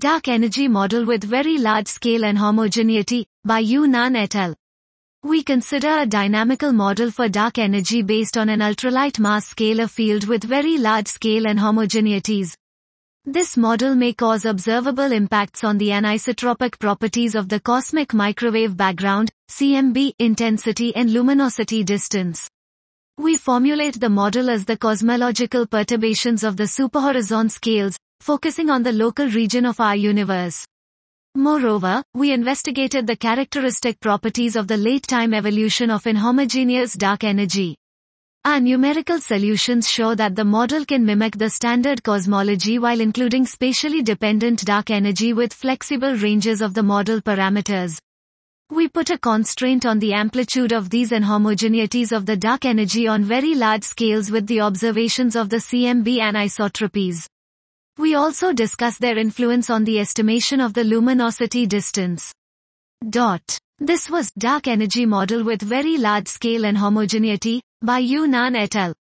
Dark Energy Model with Very Large Scale and Homogeneity, by Yu Nan et al. We consider a dynamical model for dark energy based on an ultralight mass scalar field with very large scale and homogeneities. This model may cause observable impacts on the anisotropic properties of the cosmic microwave background, CMB, intensity and luminosity distance. We formulate the model as the cosmological perturbations of the superhorizon scales, focusing on the local region of our universe. Moreover, we investigated the characteristic properties of the late-time evolution of inhomogeneous dark energy. Our numerical solutions show that the model can mimic the standard cosmology while including spatially dependent dark energy with flexible ranges of the model parameters. We put a constraint on the amplitude of these inhomogeneities of the dark energy on very large scales with the observations of the CMB anisotropies. We also discuss their influence on the estimation of the luminosity distance. This was Dark Energy Model with Very Large Scale and Homogeneity, by Yu Nan et al.